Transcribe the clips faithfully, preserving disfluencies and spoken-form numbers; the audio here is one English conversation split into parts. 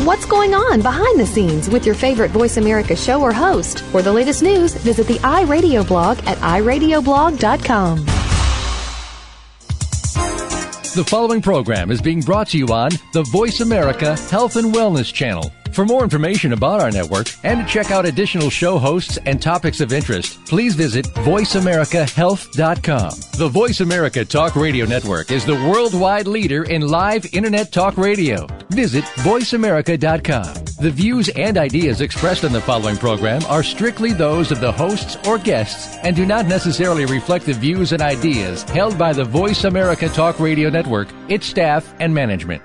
What's going on behind the scenes with your favorite Voice America show or host? For the latest news, visit the iRadio blog at i radio blog dot com. The following program is being brought to you on the Voice America Health and Wellness Channel. For more information about our network and to check out additional show hosts and topics of interest, please visit voice america health dot com. The Voice America Talk Radio Network is the worldwide leader in live Internet talk radio. Visit voice america dot com. The views and ideas expressed on the following program are strictly those of the hosts or guests and do not necessarily reflect the views and ideas held by the Voice America Talk Radio Network, its staff, and management.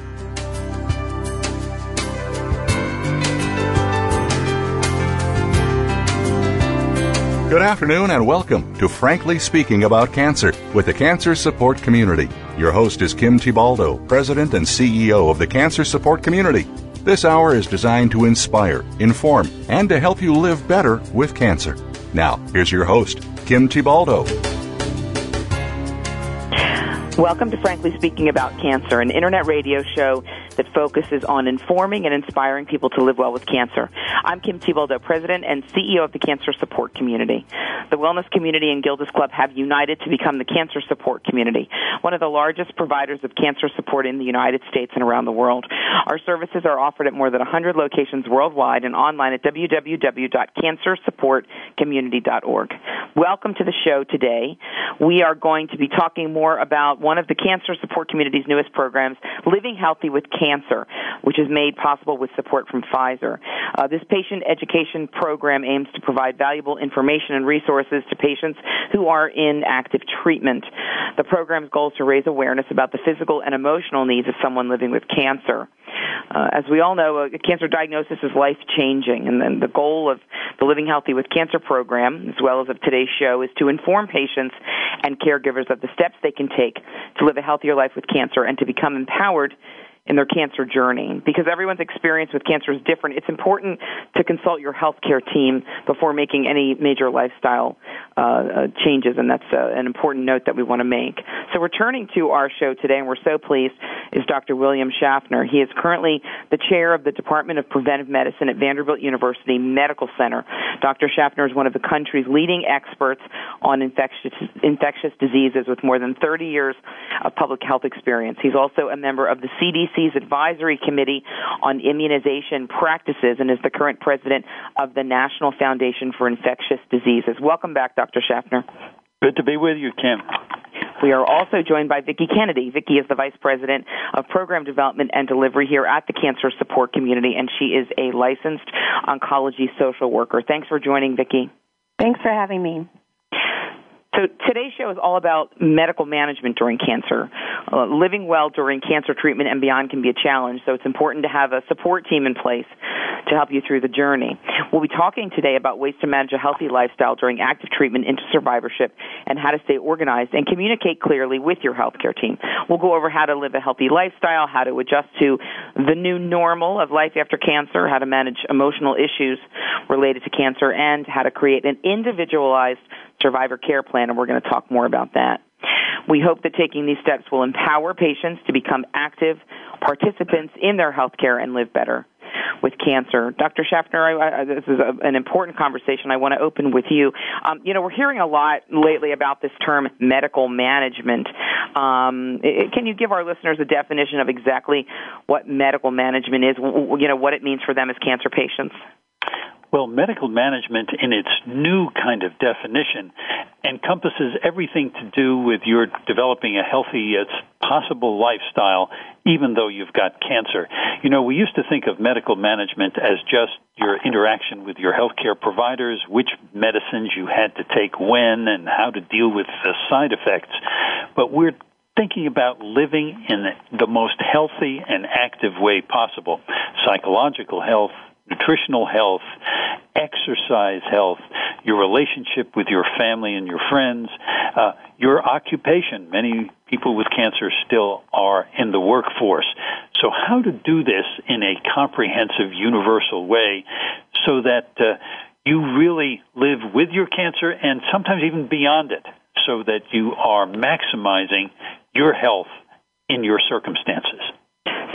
Good afternoon and welcome to Frankly Speaking About Cancer with the Cancer Support Community. Your host is Kim Tibaldo, President and C E O of the Cancer Support Community. This hour is designed to inspire, inform, and to help you live better with cancer. Now, here's your host, Kim Tibaldo. Welcome to Frankly Speaking About Cancer, an internet radio show that focuses on informing and inspiring people to live well with cancer. I'm Kim Tibaldo, President and C E O of the Cancer Support Community. The wellness community and Gilda's Club have united to become the Cancer Support Community, one of the largest providers of cancer support in the United States and around the world. Our services are offered at more than one hundred locations worldwide and online at w w w dot cancer support community dot org. Welcome to the show today. We are going to be talking more about one of the Cancer Support Community's newest programs, Living Healthy with Cancer, which is made possible with support from Pfizer. Uh, this patient education program aims to provide valuable information and resources to patients who are in active treatment. The program's goal is to raise awareness about the physical and emotional needs of someone living with cancer. Uh, as we all know, a cancer diagnosis is life-changing, and then the goal of the Living Healthy with Cancer program, as well as of today's show, is to inform patients and caregivers of the steps they can take to live a healthier life with cancer and to become empowered in their cancer journey. Because everyone's experience with cancer is different, it's important to consult your healthcare team before making any major lifestyle uh, uh, changes, and that's uh, an important note that we want to make. So returning to our show today, and we're so pleased, is Doctor William Schaffner. He is currently the chair of the Department of Preventive Medicine at Vanderbilt University Medical Center. Doctor Schaffner is one of the country's leading experts on infectious, infectious diseases with more than thirty years of public health experience. He's also a member of the C D C's Advisory Committee on Immunization Practices and is the current president of the National Foundation for Infectious Diseases. Welcome back, Doctor Schaffner. Good to be with you, Kim. We are also joined by Vicki Kennedy. Vicki is the Vice President of Program Development and Delivery here at the Cancer Support Community, and she is a licensed oncology social worker. Thanks for joining, Vicki. Thanks for having me. So today's show is all about medical management during cancer. Uh, living well during cancer treatment and beyond can be a challenge, so it's important to have a support team in place to help you through the journey. We'll be talking today about ways to manage a healthy lifestyle during active treatment into survivorship and how to stay organized and communicate clearly with your healthcare team. We'll go over how to live a healthy lifestyle, how to adjust to the new normal of life after cancer, how to manage emotional issues related to cancer, and how to create an individualized survivor care plan, and we're going to talk more about that. We hope that taking these steps will empower patients to become active participants in their health care and live better with cancer. Doctor Schaffner, I, I, this is a, an important conversation. I want to open with you. Um, you know, we're hearing a lot lately about this term medical management. Um, it, can you give our listeners a definition of exactly what medical management is, you know, what it means for them as cancer patients? Well, medical management in its new kind of definition encompasses everything to do with your developing a healthy as possible lifestyle, even though you've got cancer. You know, we used to think of medical management as just your interaction with your healthcare providers, which medicines you had to take when, and how to deal with the side effects. But we're thinking about living in the most healthy and active way possible. Psychological health, nutritional health, exercise health, your relationship with your family and your friends, uh, your occupation. Many people with cancer still are in the workforce. So how to do this in a comprehensive, universal way so that uh, you really live with your cancer and sometimes even beyond it, so that you are maximizing your health in your circumstances. So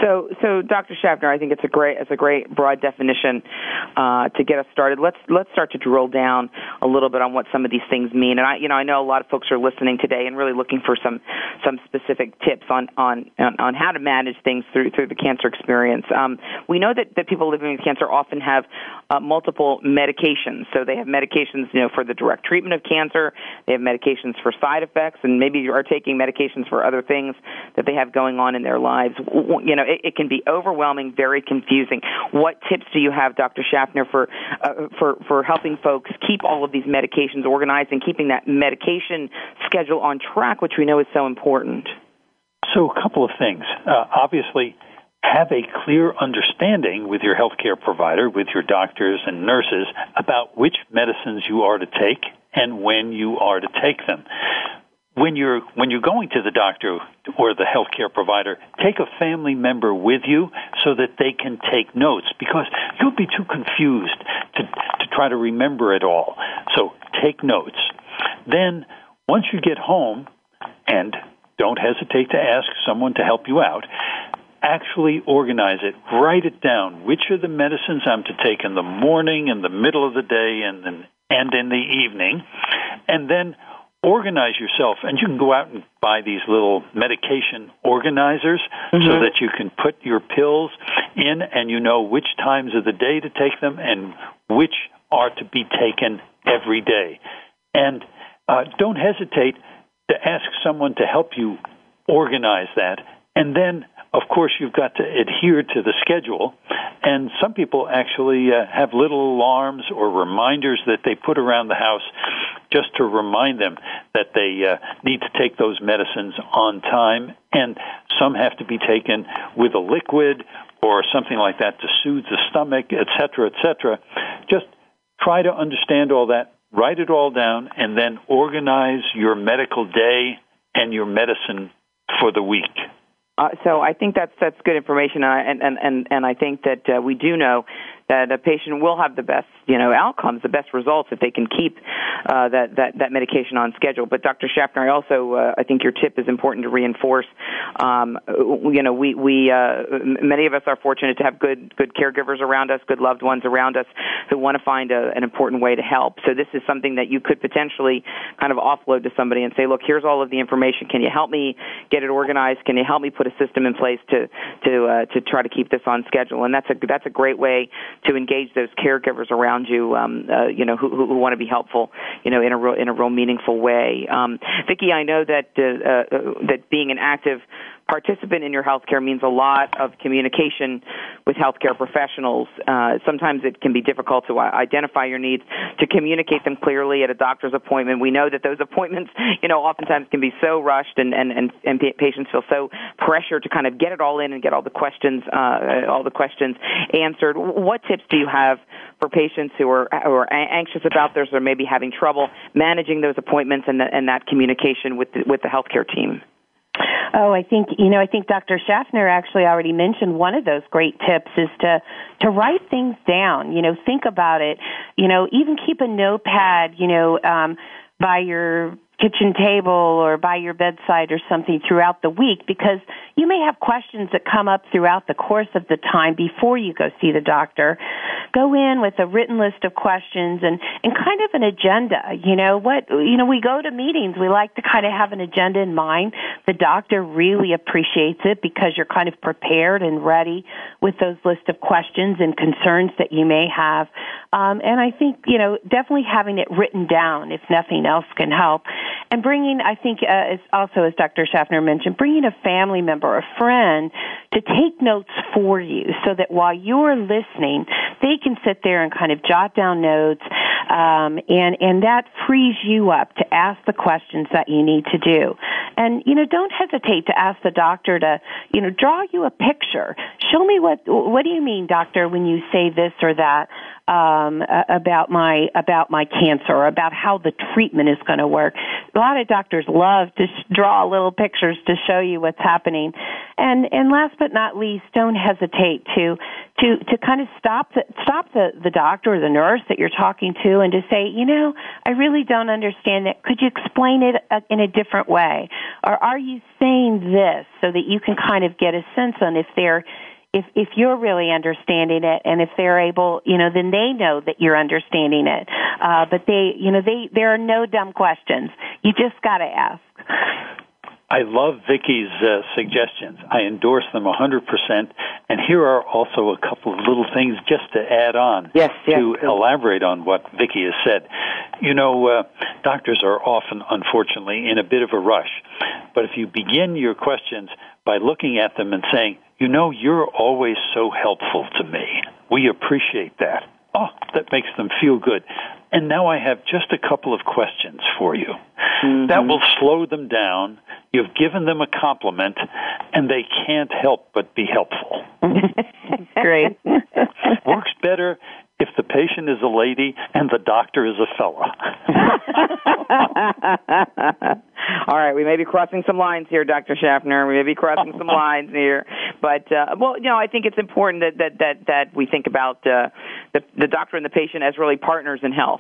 So, so Doctor Schaffner, I think it's a great, it's a great broad definition uh, to get us started. Let's let's start to drill down a little bit on what some of these things mean. And I, you know, I know a lot of folks are listening today and really looking for some some specific tips on on on how to manage things through through the cancer experience. Um, we know that, that people living with cancer often have uh, multiple medications. So they have medications, you know, for the direct treatment of cancer. They have medications for side effects, and maybe you are taking medications for other things that they have going on in their lives. You know, it, it can be overwhelming, very confusing. What tips do you have, Doctor Schaffner, for uh, for for helping folks keep all of these medications organized and keeping that medication schedule on track, which we know is so important? So, a couple of things. Uh, obviously, have a clear understanding with your healthcare provider, with your doctors and nurses, about which medicines you are to take and when you are to take them. When you're when you're going to the doctor or the healthcare provider, take a family member with you so that they can take notes, because you'll be too confused to to try to remember it all. So take notes. Then, once you get home, and don't hesitate to ask someone to help you out, actually organize it. Write it down. Which are the medicines I'm to take in the morning, in the middle of the day, and then, and in the evening, and then organize yourself, and you can go out and buy these little medication organizers mm-hmm. so that you can put your pills in and you know which times of the day to take them and which are to be taken every day. And uh, don't hesitate to ask someone to help you organize that. And then, of course, you've got to adhere to the schedule. And some people actually uh, have little alarms or reminders that they put around the house just to remind them that they uh, need to take those medicines on time. And some have to be taken with a liquid or something like that to soothe the stomach, et cetera, et cetera. Just try to understand all that, write it all down, and then organize your medical day and your medicine for the week. Uh, so I think that's that's good information, uh, and, and, and, and I think that uh, we do know that a patient will have the best, you know, outcomes, the best results if they can keep uh, that, that, that medication on schedule. But Doctor Schaffner, I also uh, I think your tip is important to reinforce. Um, you know, we we uh, many of us are fortunate to have good good caregivers around us, good loved ones around us who want to find a, an important way to help. So this is something that you could potentially kind of offload to somebody and say, look, here's all of the information. Can you help me get it organized? Can you help me put a system in place to to uh, to try to keep this on schedule? And that's a that's a great way to engage those caregivers around you, um, uh, you know, who, who, who want to be helpful, you know, in a real in a real meaningful way. Um, Vicki, I know that uh, uh, that being an active participant in your healthcare means a lot of communication with healthcare professionals. Uh, sometimes it can be difficult to identify your needs, to communicate them clearly at a doctor's appointment. We know that those appointments, you know, oftentimes can be so rushed, and, and, and, and patients feel so pressured to kind of get it all in and get all the questions, uh, all the questions answered. What tips do you have for patients who are who are anxious about this or maybe having trouble managing those appointments and, the, and that communication with the, with the healthcare team? Oh, I think, you know, I think Doctor Schaffner actually already mentioned one of those great tips is to, to write things down, you know, think about it, you know, even keep a notepad, you know, um, by your kitchen table or by your bedside or something throughout the week, because you may have questions that come up throughout the course of the time before you go see the doctor. Go in with a written list of questions and, and kind of an agenda. You know, what, you know, we go to meetings, we like to kind of have an agenda in mind. The doctor really appreciates it because you're kind of prepared and ready with those list of questions and concerns that you may have. Um, and I think, you know, definitely having it written down, if nothing else, can help. And bringing, I think, uh, is also, as Doctor Schaffner mentioned, bringing a family member, a friend, to take notes for you so that while you're listening, they can sit there and kind of jot down notes, um, and, and that frees you up to ask the questions that you need to do. And, you know, don't hesitate to ask the doctor to, you know, draw you a picture. Show me what, what do you mean, doctor, when you say this or that? um, about my about my cancer, or about how the treatment is going to work. A lot of doctors love to sh- draw little pictures to show you what's happening. And and last but not least, don't hesitate to to to kind of stop the stop the, the doctor or the nurse that you're talking to and to say, you know, I really don't understand that. Could you explain it in a different way? Or are you saying this, so that you can kind of get a sense on if they're If if you're really understanding it, and if they're able, you know, then they know that you're understanding it. Uh, but they, you know, they there are no dumb questions. You just got to ask. I love Vicki's uh, suggestions. I endorse them one hundred percent. And here are also a couple of little things just to add on yes, yes, to yes. elaborate on what Vicki has said. You know, uh, doctors are often, unfortunately, in a bit of a rush. But if you begin your questions by looking at them and saying, you know, you're always so helpful to me. We appreciate that. Oh, that makes them feel good. And now I have just a couple of questions for you. Mm-hmm. That will slow them down. You've given them a compliment, and they can't help but be helpful. Great. Works better if the patient is a lady and the doctor is a fella. All right, we may be crossing some lines here, Doctor Schaffner. We may be crossing some lines here, but uh, well, you know, I think it's important that that that, that we think about uh, the the doctor and the patient as really partners in health.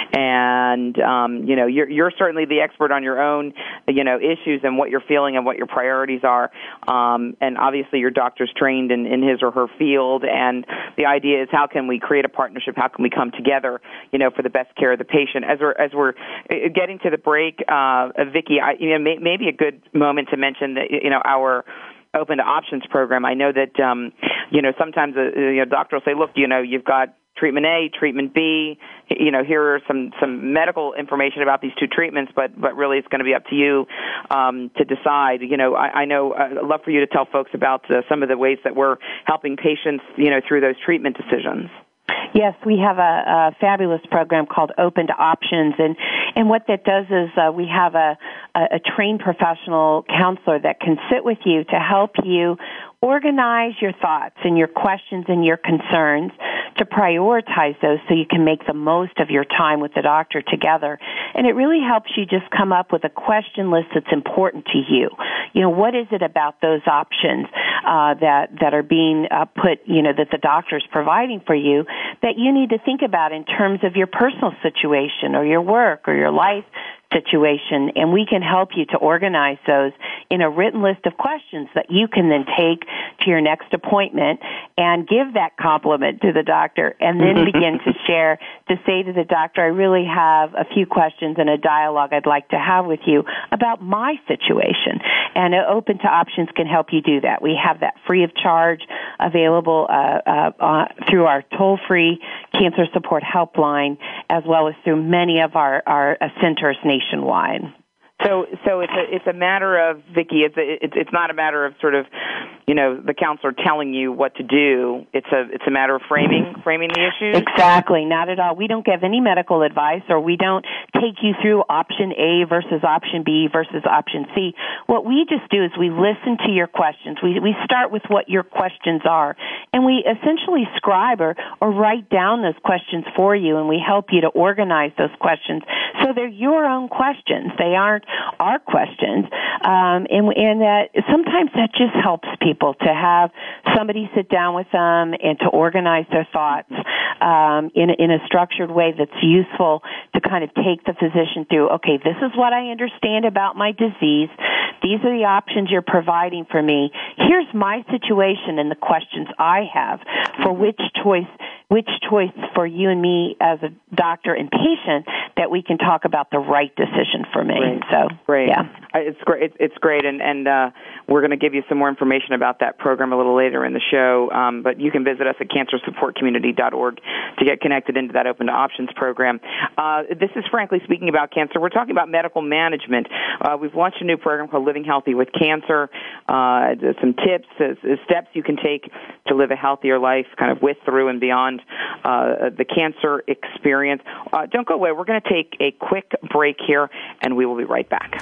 And um, you know, you're you're certainly the expert on your own, you know, issues and what you're feeling and what your priorities are. Um, and obviously, your doctor's trained in, in his or her field. And the idea is, how can we create a partnership? How can we come together, you know, for the best care of the patient? As we're as we're getting to the break, uh, Vicki, I, you know, may, maybe a good moment to mention that, you know, our Open to Options program. I know that, um, you know, sometimes a, you know, doctor will say, look, you know, you've got treatment A, treatment B, you know, here are some, some medical information about these two treatments, but, but really it's going to be up to you um, to decide. You know, I, I know I'd love for you to tell folks about uh, some of the ways that we're helping patients, you know, through those treatment decisions. Yes, we have a, a fabulous program called Open to Options, and, and what that does is uh, we have a, a, a trained professional counselor that can sit with you to help you organize your thoughts and your questions and your concerns, to prioritize those so you can make the most of your time with the doctor together. And it really helps you just come up with a question list that's important to you. You know, what is it about those options uh, that that are being uh, put, you know, that the doctor's providing for you that you need to think about in terms of your personal situation or your work or your life situation, and we can help you to organize those in a written list of questions that you can then take to your next appointment and give that compliment to the doctor, and then begin to share, to say to the doctor, I really have a few questions and a dialogue I'd like to have with you about my situation. And Open to Options can help you do that. We have that free of charge available uh, uh, uh, through our toll-free cancer support helpline, as well as through many of our, our uh, centers nationwide. So, so it's a it's a matter of, Vicki. It's a, it's it's not a matter of sort of, you know, the counselor telling you what to do. It's a it's a matter of framing framing the issues. Exactly, not at all. We don't give any medical advice, or we don't take you through option A versus option B versus option C. What we just do is we listen to your questions. We we start with what your questions are, and we essentially scribe or or write down those questions for you, and we help you to organize those questions so they're your own questions. They aren't our questions, um, and, and that sometimes that just helps people to have somebody sit down with them and to organize their thoughts um, in, in a structured way that's useful to kind of take the physician through, okay, this is what I understand about my disease. These are the options you're providing for me. Here's my situation and the questions I have for which choice which choice for you and me as a doctor and patient that we can talk about the right decision for me. Great. So, great. Yeah. It's great. It's great, and and uh, we're going to give you some more information about that program a little later in the show. Um, but you can visit us at cancer support community dot org to get connected into that Open to Options program. Uh, this is Frankly Speaking About Cancer. We're talking about medical management. Uh, we've launched a new program called Living Healthy with Cancer. Uh, some tips, uh, steps you can take to live a healthier life, kind of with, through, and beyond uh, the cancer experience. Uh, don't go away. We're going to take a quick break here, and we will be right back.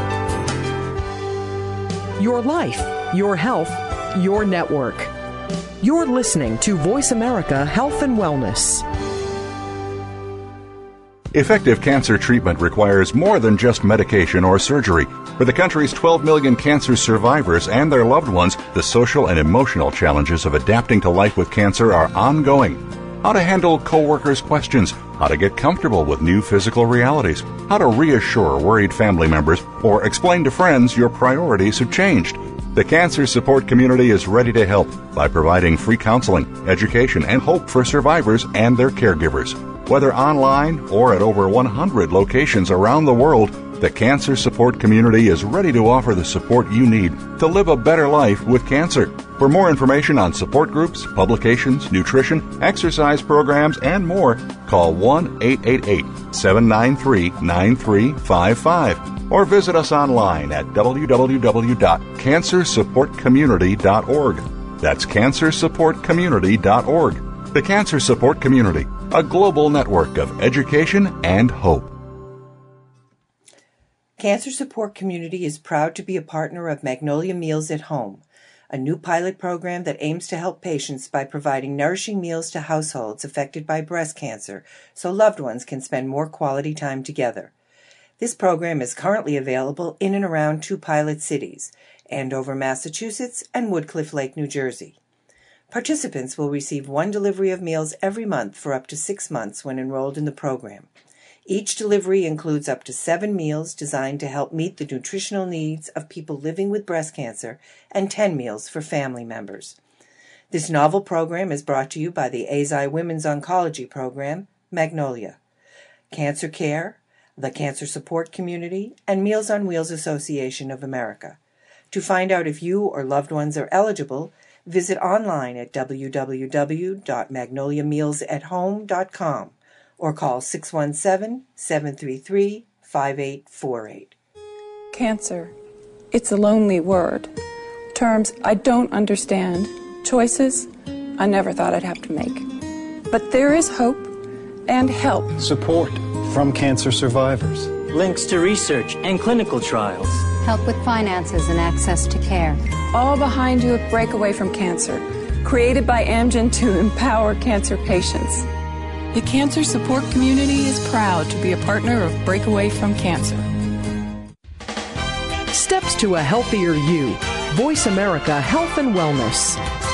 Your life, your health, your network. You're listening to Voice America Health and Wellness. Effective cancer treatment requires more than just medication or surgery. For the country's twelve million cancer survivors and their loved ones, the social and emotional challenges of adapting to life with cancer are ongoing. How to handle coworkers' questions, how to get comfortable with new physical realities, how to reassure worried family members, or explain to friends your priorities have changed. The Cancer Support Community is ready to help by providing free counseling, education, and hope for survivors and their caregivers. Whether online or at over one hundred locations around the world, the Cancer Support Community is ready to offer the support you need to live a better life with cancer. For more information on support groups, publications, nutrition, exercise programs, and more, call one eight eight eight, seven nine three, nine three five five or visit us online at w w w dot cancer support community dot org. That's cancer support community dot org. The Cancer Support Community, a global network of education and hope. Cancer Support Community is proud to be a partner of Magnolia Meals at Home, a new pilot program that aims to help patients by providing nourishing meals to households affected by breast cancer so loved ones can spend more quality time together. This program is currently available in and around two pilot cities, Andover, Massachusetts, and Woodcliff Lake, New Jersey. Participants will receive one delivery of meals every month for up to six months when enrolled in the program. Each delivery includes up to seven meals designed to help meet the nutritional needs of people living with breast cancer and ten meals for family members. This novel program is brought to you by the A Z I Women's Oncology Program, Magnolia, Cancer Care, the Cancer Support Community, and Meals on Wheels Association of America. To find out if you or loved ones are eligible, visit online at w w w dot magnolia meals at home dot com or call six one seven, seven three three, five eight four eight. Cancer. It's a lonely word. Terms I don't understand. Choices I never thought I'd have to make. But there is hope and help. Support from cancer survivors. Links to research and clinical trials. Help with finances and access to care. All behind you at Breakaway from Cancer, created by Amgen to empower cancer patients. The Cancer Support Community is proud to be a partner of Breakaway from Cancer. Steps to a healthier you. Voice America Health and Wellness.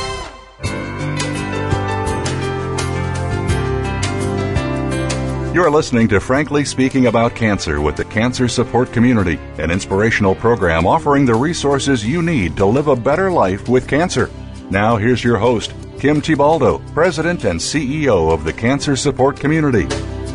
You're listening to Frankly Speaking About Cancer with the Cancer Support Community, an inspirational program offering the resources you need to live a better life with cancer. Now here's your host, Kim Thiboldeaux, President and C E O of the Cancer Support Community.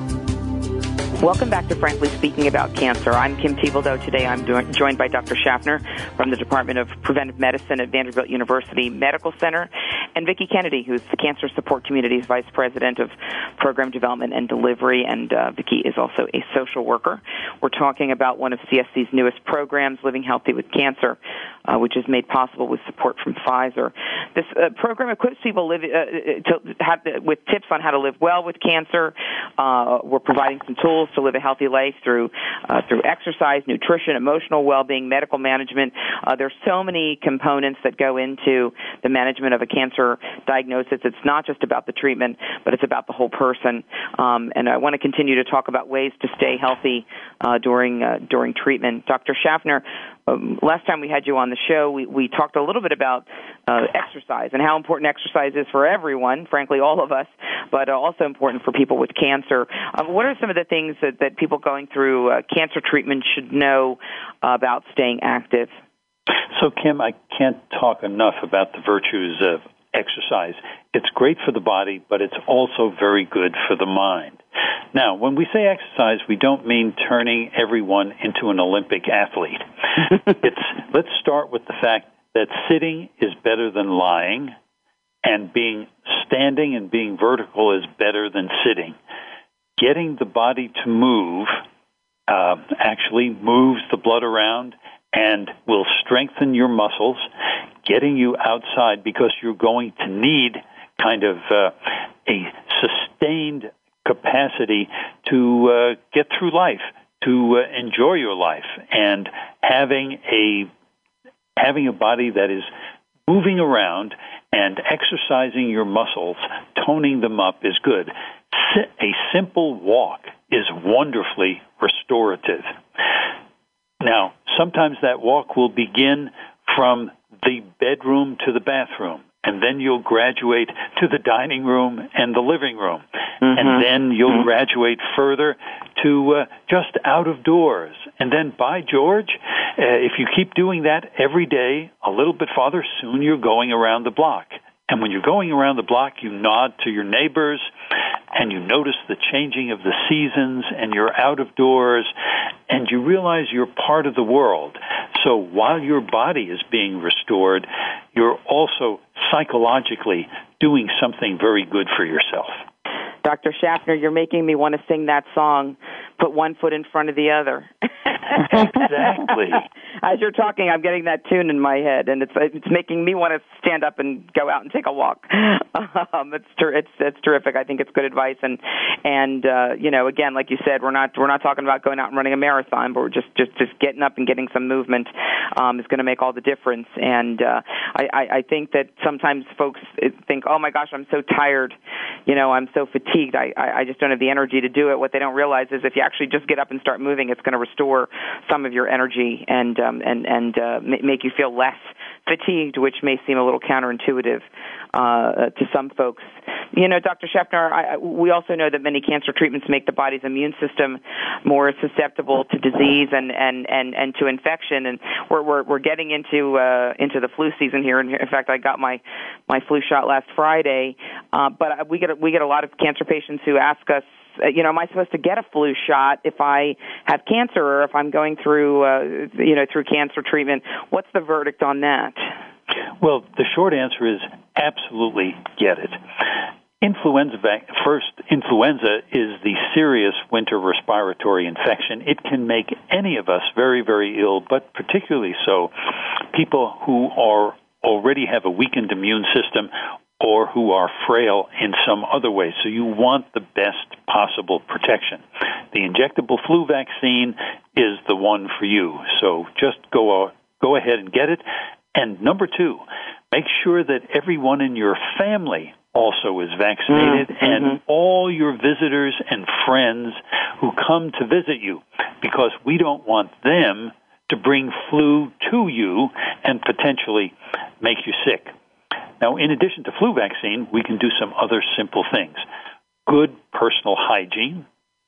Welcome back to Frankly Speaking About Cancer. I'm Kim Thiboldeaux. Today I'm do- joined by Doctor Schaffner from the Department of Preventive Medicine at Vanderbilt University Medical Center, and Vicki Kennedy, who's the Cancer Support Community's Vice President of Program Development and Delivery, and uh, Vicki is also a social worker. We're talking about one of C S C's newest programs, Living Healthy with Cancer, uh, which is made possible with support from Pfizer. This uh, program equips people live, uh, to have the, with tips on how to live well with cancer. Uh, we're providing some tools to live a healthy life through uh, through exercise, nutrition, emotional well-being, medical management. Uh, there's so many components that go into the management of a cancer diagnosis. It's not just about the treatment, but it's about the whole person. Um, and I want to continue to talk about ways to stay healthy uh, during uh, during treatment. Doctor Schaffner, um, last time we had you on the show, we, we talked a little bit about uh, exercise and how important exercise is for everyone, frankly, all of us, but uh, also important for people with cancer. Uh, what are some of the things that, that people going through uh, cancer treatment should know uh, about staying active? So, Kim, I can't talk enough about the virtues of exercise. It's great for the body, but it's also very good for the mind. Now, when we say exercise, we don't mean turning everyone into an Olympic athlete. It's let's start with the fact that sitting is better than lying, and being standing and being vertical is better than sitting. Getting the body to move uh, actually moves the blood around and will strengthen your muscles, getting you outside because you're going to need kind of uh, a sustained capacity to uh, get through life, to uh, enjoy your life, and having a having a body that is moving around and exercising your muscles, toning them up is good. A simple walk is wonderfully restorative. Now, sometimes that walk will begin from the bedroom to the bathroom, and then you'll graduate to the dining room and the living room, mm-hmm. and then you'll mm-hmm. graduate further to uh, just out of doors. And then, by George, uh, if you keep doing that every day, a little bit farther, soon you're going around the block. And when you're going around the block, you nod to your neighbors, and you notice the changing of the seasons, and you're out of doors, and you realize you're part of the world. So while your body is being restored, you're also psychologically doing something very good for yourself. Doctor Schaffner, you're making me want to sing that song, Put One Foot in Front of the Other. Exactly. As you're talking, I'm getting that tune in my head, and it's it's making me want to stand up and go out and take a walk. Um, it's ter- it's it's terrific. I think it's good advice, and and uh, you know, again, like you said, we're not we're not talking about going out and running a marathon, but we're just just, just getting up and getting some movement um, is going to make all the difference. And uh, I, I I think that sometimes folks think, oh my gosh, I'm so tired, you know, I'm so fatigued, I I just don't have the energy to do it. What they don't realize is if you actually just get up and start moving, it's going to restore some of your energy and um, and and uh, make you feel less fatigued, which may seem a little counterintuitive uh, to some folks. You know, Doctor Schaffner, I, we also know that many cancer treatments make the body's immune system more susceptible to disease and, and, and, and to infection. And we're we're, we're getting into uh, into the flu season here. And in fact, I got my, my flu shot last Friday. Uh, but we get a, we get a lot of cancer patients who ask us, you know, am I supposed to get a flu shot if I have cancer or if I'm going through, uh, you know, through cancer treatment? What's the verdict on that? Well, the short answer is absolutely get it. Influenza vac- first, influenza is the serious winter respiratory infection. It can make any of us very, very ill, but particularly so people who are already have a weakened immune system or who are frail in some other way. So you want the best possible protection. The injectable flu vaccine is the one for you. So just go uh, go ahead and get it. And number two, make sure that everyone in your family also is vaccinated, mm-hmm. and all your visitors and friends who come to visit you, because we don't want them to bring flu to you and potentially make you sick. Now, in addition to flu vaccine, we can do some other simple things. Good personal hygiene,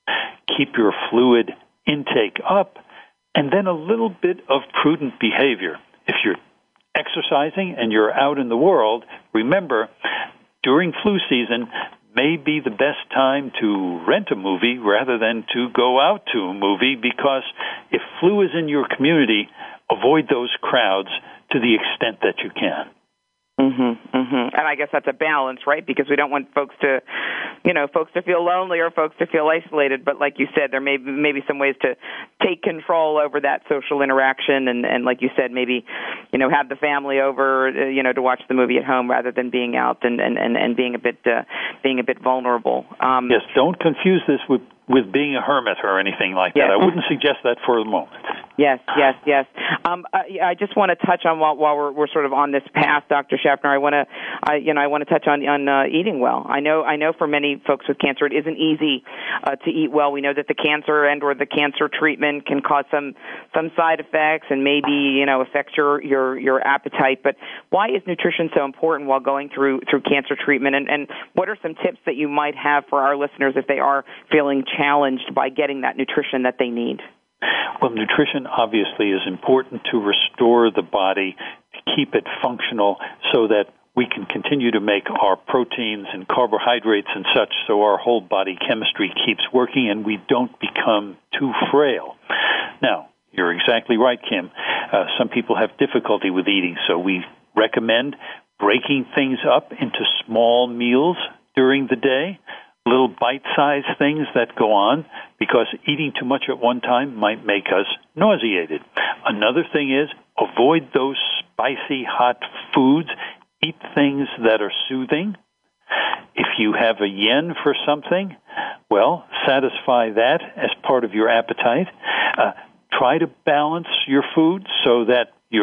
keep your fluid intake up, and then a little bit of prudent behavior. If you're exercising and you're out in the world, remember, during flu season may be the best time to rent a movie rather than to go out to a movie, because if flu is in your community, avoid those crowds to the extent that you can. Mm-hmm, mm-hmm. And I guess that's a balance, right? Because we don't want folks to, you know, folks to feel lonely or folks to feel isolated. But like you said, there may be, maybe some ways to take control over that social interaction. And, and like you said, maybe, you know, have the family over, uh, you know, to watch the movie at home rather than being out and, and, and, and being a bit uh, being a bit vulnerable. Um, yes, don't confuse this with, with being a hermit or anything like yes. that. I wouldn't suggest that for a moment. Yes, yes, yes. Um, I, I just want to touch on while, while we're, we're sort of on this path, Doctor Schaffner. I want to, I, you know, I want to touch on on uh, eating well. I know, I know, for many folks with cancer, it isn't easy uh, to eat well. We know that the cancer and or the cancer treatment can cause some some side effects and maybe, you know, affect your your, your appetite. But why is nutrition so important while going through through cancer treatment? And, and what are some tips that you might have for our listeners if they are feeling challenged by getting that nutrition that they need? Well, nutrition obviously is important to restore the body, to keep it functional so that we can continue to make our proteins and carbohydrates and such so our whole body chemistry keeps working and we don't become too frail. Now, you're exactly right, Kim. Uh, some people have difficulty with eating, so we recommend breaking things up into small meals during the day, little bite-sized things that go on, because eating too much at one time might make us nauseated. Another thing is avoid those spicy, hot foods. Eat things that are soothing. If you have a yen for something, well, satisfy that as part of your appetite. Uh, try to balance your food so that you're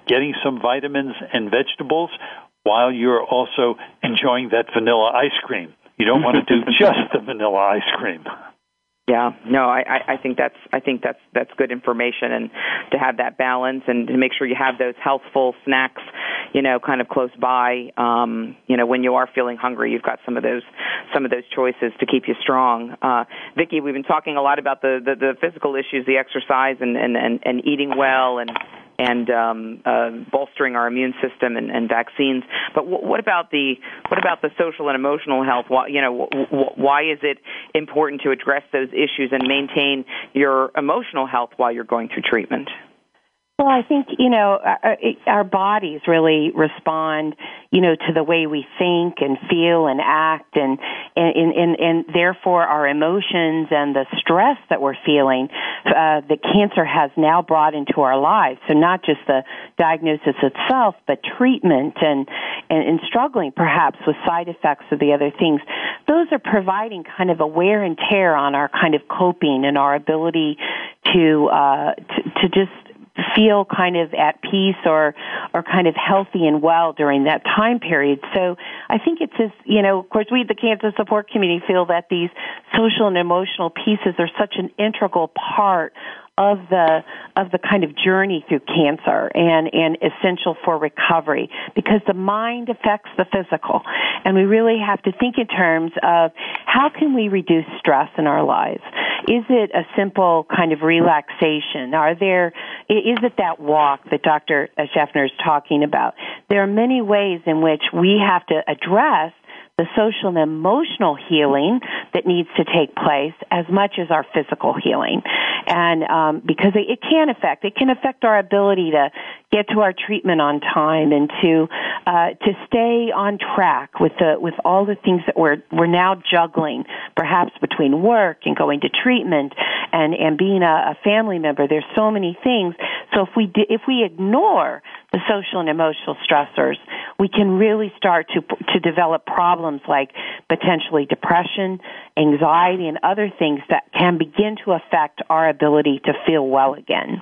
getting some vitamins and vegetables while you're also enjoying that vanilla ice cream. You don't want to do just the vanilla ice cream. Yeah, no, I, I think that's I think that's that's good information, and to have that balance and to make sure you have those healthful snacks, you know, kind of close by. Um, you know, when you are feeling hungry, you've got some of those some of those choices to keep you strong. Uh, Vicki, we've been talking a lot about the, the, the physical issues, the exercise, and, and, and, and eating well, and and um, uh, bolstering our immune system and, and vaccines. But w- what about the what about the social and emotional health? Why, you know, w- w- why is it important to address those issues and maintain your emotional health while you're going through treatment? Well, I think, you know, our, our bodies really respond, you know, to the way we think and feel and act, and, and, and, and therefore our emotions and the stress that we're feeling, uh, that cancer has now brought into our lives. So not just the diagnosis itself, but treatment and, and, and struggling perhaps with side effects of the other things. Those are providing kind of a wear and tear on our kind of coping and our ability to, uh, to, to just feel kind of at peace or or kind of healthy and well during that time period. So I think it's as, you know, of course we, the cancer support community, feel that these social and emotional pieces are such an integral part of the of the kind of journey through cancer and, and essential for recovery, because the mind affects the physical. And we really have to think in terms of how can we reduce stress in our lives? Is it a simple kind of relaxation? Are there, is it that walk that Doctor Schaffner is talking about? There are many ways in which we have to address the social and emotional healing that needs to take place as much as our physical healing. And um, because it, it can affect, it can affect our ability to get to our treatment on time and to uh, to stay on track with the with all the things that we're we're now juggling, perhaps between work and going to treatment and, and being a, a family member. There's so many things. So if we di- if we ignore the social and emotional stressors, we can really start to to develop problems like potentially depression, anxiety, and other things that can begin to affect our ability to feel well again.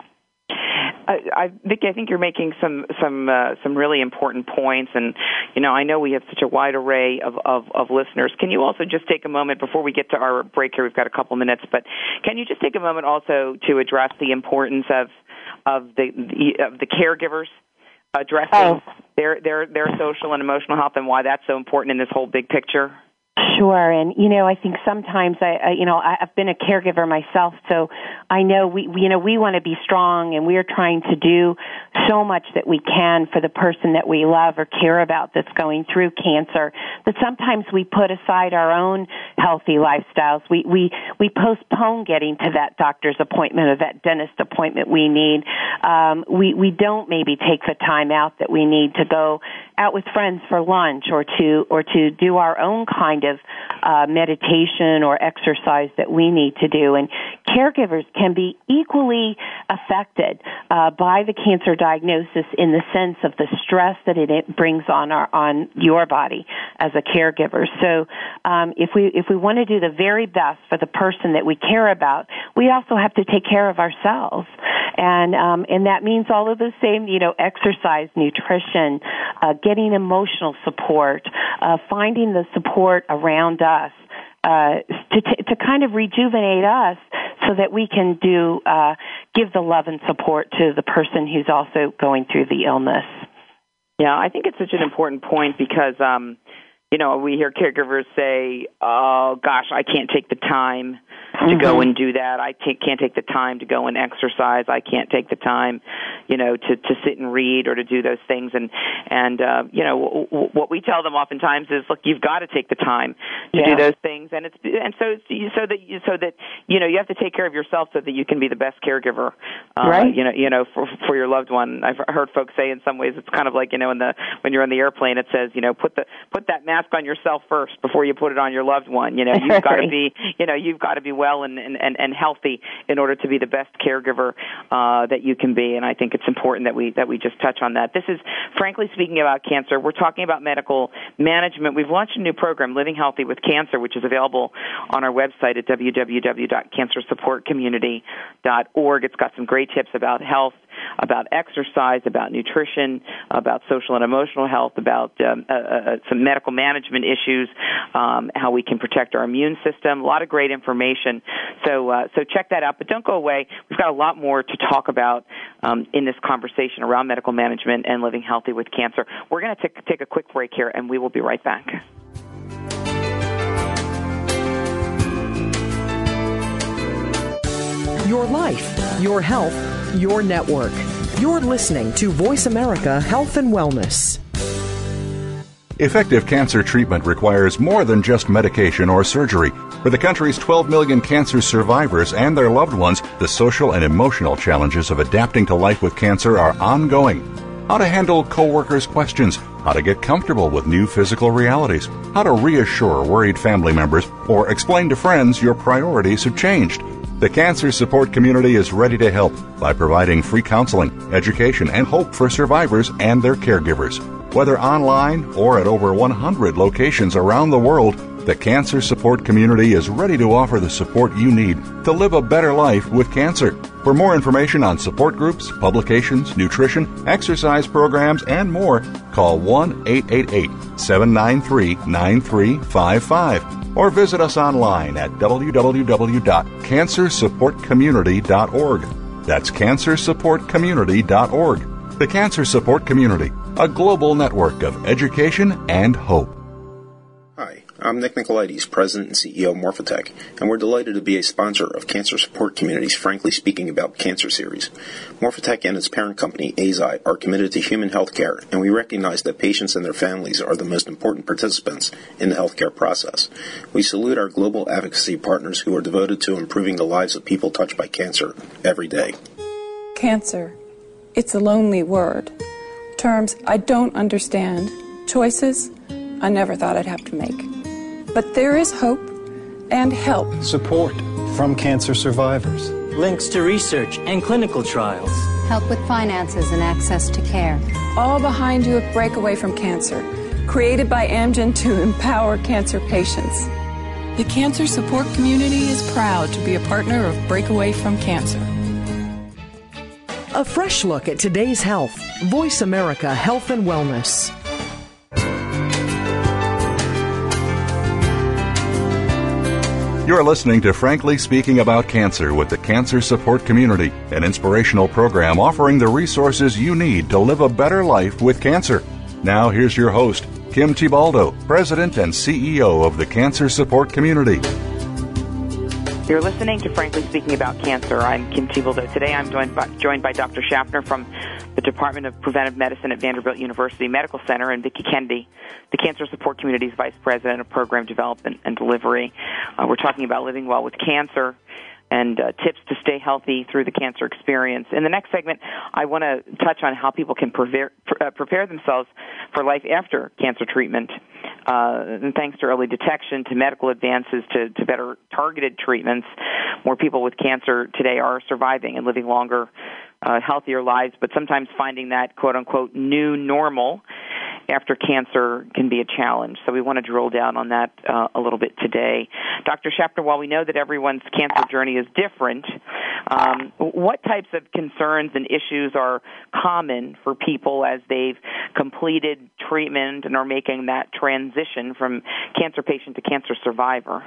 I, I, Vicki, I think you're making some some uh, some really important points, and you know I know we have such a wide array of, of, of listeners. Can you also just take a moment before we get to our break here? We've got a couple minutes, but can you just take a moment also to address the importance of of the, the of the caregivers addressing oh. their their their social and emotional health, and why that's so important in this whole big picture? Sure, and you know, I think sometimes I, I you know, I, I've been a caregiver myself, so I know we, we, you know, we want to be strong, and we are trying to do so much that we can for the person that we love or care about that's going through cancer. That sometimes we put aside our own healthy lifestyles. We we we postpone getting to that doctor's appointment or that dentist appointment we need. Um, we we don't maybe take the time out that we need to go out with friends for lunch or to or to do our own kind of uh, meditation or exercise that we need to do. And caregivers can be equally affected uh, by the cancer diagnosis in the sense of the stress that it brings on our on your body as a caregiver. So um, if we if we want to do the very best for the person that we care about, we also have to take care of ourselves. And um, and that means all of the same, you know, exercise, nutrition, uh, getting emotional support, uh, finding the support around us uh, to t- to kind of rejuvenate us, so that we can do uh, give the love and support to the person who's also going through the illness. Yeah, I think it's such an important point because, um, you know, we hear caregivers say, "Oh gosh, I can't take the time to mm-hmm. go and do that. I t- can't take the time to go and exercise. I can't take the time, you know, to, to sit and read or to do those things." And, and uh, you know, w- w- what we tell them oftentimes is, look, you've got to take the time to yeah. do those things. And it's and so so that you, so that you know you have to take care of yourself so that you can be the best caregiver. Uh, right. You know, you know, for for your loved one. I've heard folks say in some ways it's kind of like, you know, in the when you're on the airplane, it says, you know, put the put that mask on yourself first before you put it on your loved one. You know, you've got to be, you know, you've got to be well and, and, and healthy in order to be the best caregiver uh, that you can be. And I think it's important that we that we just touch on that. This is Frankly Speaking About Cancer. We're talking about medical management. We've launched a new program, Living Healthy with Cancer, which is available on our website at w w w dot cancer support community dot org. It's got some great tips about health, about exercise, about nutrition, about social and emotional health, about um, uh, uh, some medical management issues, um, how we can protect our immune system. A lot of great information. So, uh, so check that out. But don't go away. We've got a lot more to talk about um, in this conversation around medical management and living healthy with cancer. We're going to take a quick break here, and we will be right back. Your life, your health, your network. You're listening to Voice America Health and Wellness. Effective cancer treatment requires more than just medication or surgery. For the country's twelve million cancer survivors and their loved ones, the social and emotional challenges of adapting to life with cancer are ongoing. How to handle coworkers' questions, how to get comfortable with new physical realities, how to reassure worried family members, or explain to friends your priorities have changed. The Cancer Support Community is ready to help by providing free counseling, education, and hope for survivors and their caregivers. Whether online or at over one hundred locations around the world, the Cancer Support Community is ready to offer the support you need to live a better life with cancer. For more information on support groups, publications, nutrition, exercise programs, and more, call one eight eight eight, seven nine three, nine three five five or visit us online at w w w dot cancer support community dot org. That's cancer support community dot org. The Cancer Support Community, a global network of education and hope. Hi, I'm Nick Nicolaides, President and C E O of Morphotek, and we're delighted to be a sponsor of Cancer Support Community's Frankly Speaking About Cancer series. Morphotek and its parent company, Eisai, are committed to human health care, and we recognize that patients and their families are the most important participants in the healthcare process. We salute our global advocacy partners who are devoted to improving the lives of people touched by cancer every day. Cancer. It's a lonely word. Terms I don't understand. Choices I never thought I'd have to make. But there is hope and help. Support from cancer survivors. Links to research and clinical trials. Help with finances and access to care. All behind you at Breakaway from Cancer, created by Amgen to empower cancer patients. The Cancer Support Community is proud to be a partner of Breakaway from Cancer. A fresh look at today's health. Voice America Health and Wellness. You're listening to Frankly Speaking About Cancer with the Cancer Support Community, an inspirational program offering the resources you need to live a better life with cancer. Now here's your host, Kim Thiboldeaux, President and C E O of the Cancer Support Community. You're listening to Frankly Speaking About Cancer. I'm Kim Thiboldeaux. Today I'm joined by, joined by Doctor Schaffner from the Department of Preventive Medicine at Vanderbilt University Medical Center, and Vicki Kennedy, the Cancer Support Community's Vice President of Program Development and Delivery. Uh, we're talking about living well with cancer and uh, tips to stay healthy through the cancer experience. In the next segment, I want to touch on how people can prepare, uh, prepare themselves for life after cancer treatment. Uh, and thanks to early detection, to medical advances, to, to better targeted treatments, more people with cancer today are surviving and living longer, uh, healthier lives, but sometimes finding that quote-unquote new normal after cancer can be a challenge. So we want to drill down on that uh, a little bit today. Doctor Schaffner, while we know that everyone's cancer journey is different, um, what types of concerns and issues are common for people as they've completed treatment and are making that transition from cancer patient to cancer survivor?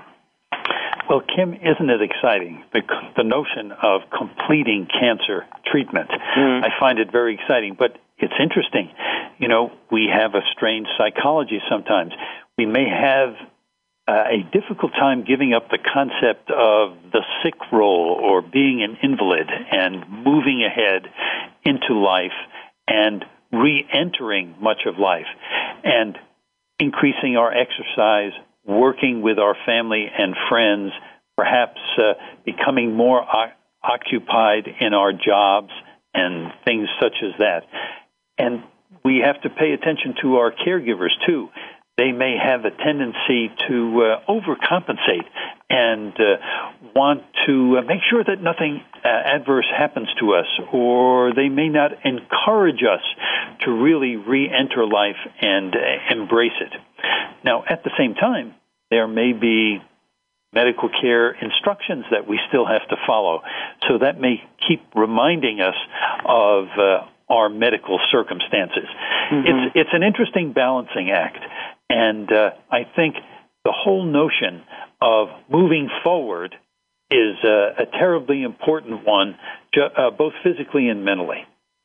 Well, Kim, isn't it exciting, the, the notion of completing cancer treatment? Mm. I find it very exciting, but it's interesting. You know, we have a strange psychology sometimes. We may have uh, a difficult time giving up the concept of the sick role or being an invalid and moving ahead into life and re-entering much of life and increasing our exercise, working with our family and friends, perhaps uh, becoming more o- occupied in our jobs and things such as that. And we have to pay attention to our caregivers, too. They may have a tendency to uh, overcompensate and uh, want to uh, make sure that nothing uh, adverse happens to us, or they may not encourage us to really re-enter life and uh, embrace it. Now, at the same time, there may be medical care instructions that we still have to follow. So that may keep reminding us of uh, our medical circumstances. Mm-hmm. It's it's an interesting balancing act, and uh, I think the whole notion of moving forward is uh, a terribly important one, uh, both physically and mentally.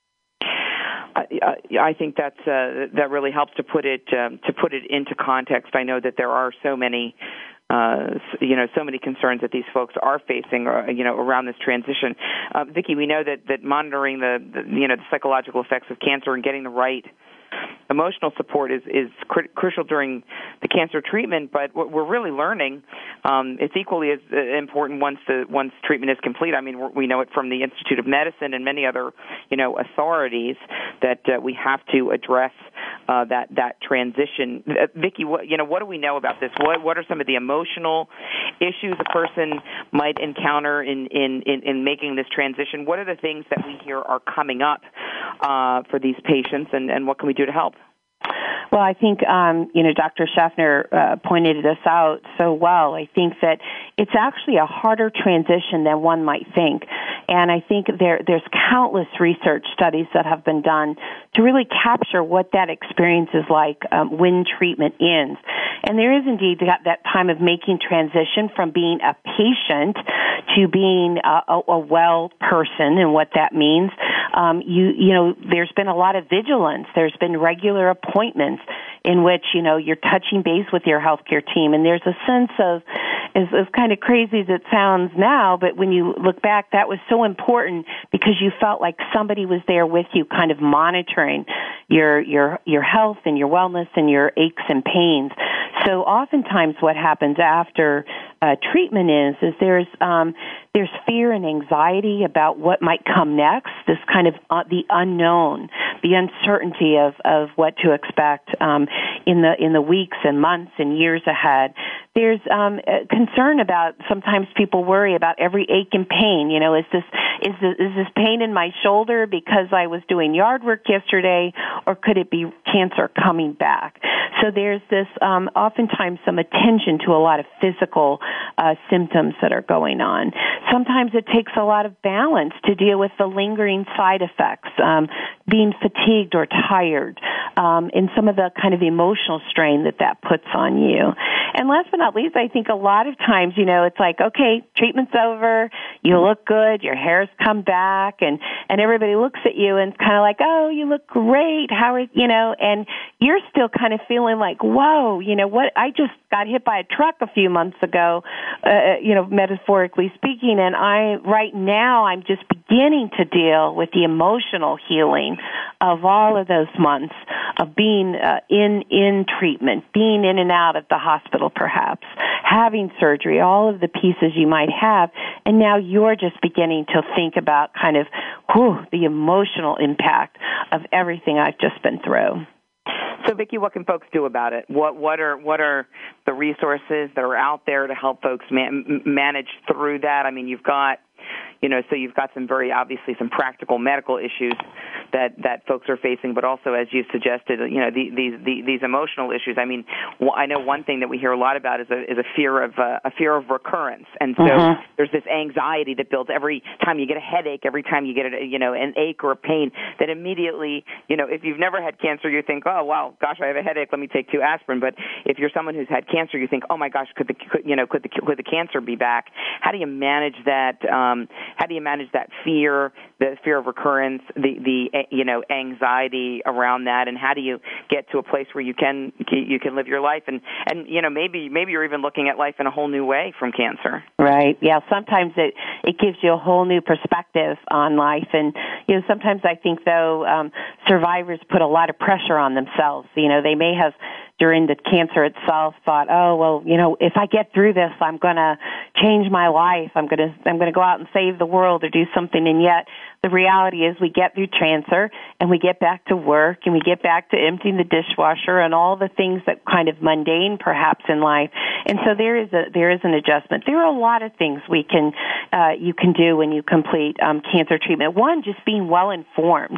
I, I think that's uh, that really helps to put it um, to put it into context. I know that there are so many, uh, you know, so many concerns that these folks are facing, uh, you know, around this transition. Uh, Vicki, we know that, that monitoring the, the you know the psychological effects of cancer and getting the right emotional support is is cr- crucial during the cancer treatment, but what we're really learning, um, it's equally as important once the once treatment is complete. I mean, we know it from the Institute of Medicine and many other, you know, authorities that uh, we have to address uh, that that transition. Uh, Vicki, what, you know, what do we know about this? What what are some of the emotional issues a person might encounter in in, in, in making this transition? What are the things that we hear are coming up uh, for these patients, and, and what can we do to help? Well, I think, um, you know, Doctor Schaffner uh, pointed this out so well. I think that it's actually a harder transition than one might think. And I think there, there's countless research studies that have been done to really capture what that experience is like um, when treatment ends. And there is indeed that, that time of making transition from being a patient to being a, a, a well person, and what that means. Um, you, you know, there's been a lot of vigilance. There's been regular appointments in which, you know, you're touching base with your healthcare team, and there's a sense of, as, as kind of crazy as it sounds now, but when you look back, that was so important because you felt like somebody was there with you, kind of monitoring your your your health and your wellness and your aches and pains. So oftentimes what happens after uh, treatment is, is there's um, there's fear and anxiety about what might come next, this kind of uh, the unknown, the uncertainty of, of what to expect um, in the in the weeks and months and years ahead. There's um, concern about, sometimes people worry about every ache and pain. You know, is this is this, is this pain in my shoulder because I was doing yard work yesterday, or could it be cancer coming back? So there's this um, oftentimes some attention to a lot of physical uh, symptoms that are going on. Sometimes it takes a lot of balance to deal with the lingering side effects, um, being fatigued or tired, um, and some of the kind of emotional strain that that puts on you. And last but not least, I think a lot of times, you know, it's like, okay, treatment's over, you look good, your hair's come back, and, and everybody looks at you and it's kind of like, oh, you look great, how are, you know, and you're still kind of feeling like, whoa, you know, what, I just got hit by a truck a few months ago, uh, you know, metaphorically speaking, and I, right now, I'm just beginning to deal with the emotional healing of all of those months of being uh, in, in treatment, being in and out of the hospital perhaps, having surgery, all of the pieces you might have, and now you're just beginning to think about kind of, whew, the emotional impact of everything I've just been through. So, Vicki, what can folks do about it? What what are what are the resources that are out there to help folks man, manage through that? I mean, you've got, you know, so you've got some very obviously some practical medical issues that, that folks are facing, but also, as you suggested, you know, the, these the, these emotional issues. I mean, I know one thing that we hear a lot about is a is a fear of uh, a fear of recurrence, and so mm-hmm. there's this anxiety that builds every time you get a headache, every time you get a, you know an ache or a pain. That immediately, you know, if you've never had cancer, you think, oh wow, gosh, I have a headache, let me take two aspirin. But if you're someone who's had cancer, you think, oh my gosh, could the could, you know could the could the cancer be back? How do you manage that? Um, how do you manage that fear, the fear of recurrence, the the you know anxiety around that, and how do you get to a place where you can you can live your life, and and you know maybe maybe you're even looking at life in a whole new way from cancer. Right. Yeah. Sometimes it it gives you a whole new perspective on life, and you know sometimes I think though um, survivors put a lot of pressure on themselves. You know, they may have during the cancer itself thought, oh well, you know, if I get through this, I'm going to change my life. I'm going to I'm going to go out and save the world or do something, and yet the reality is we get through cancer and we get back to work and we get back to emptying the dishwasher and all the things that kind of mundane perhaps in life. And so there is a there is an adjustment. There are a lot of things we can uh, you can do when you complete um, cancer treatment. One, just being well informed.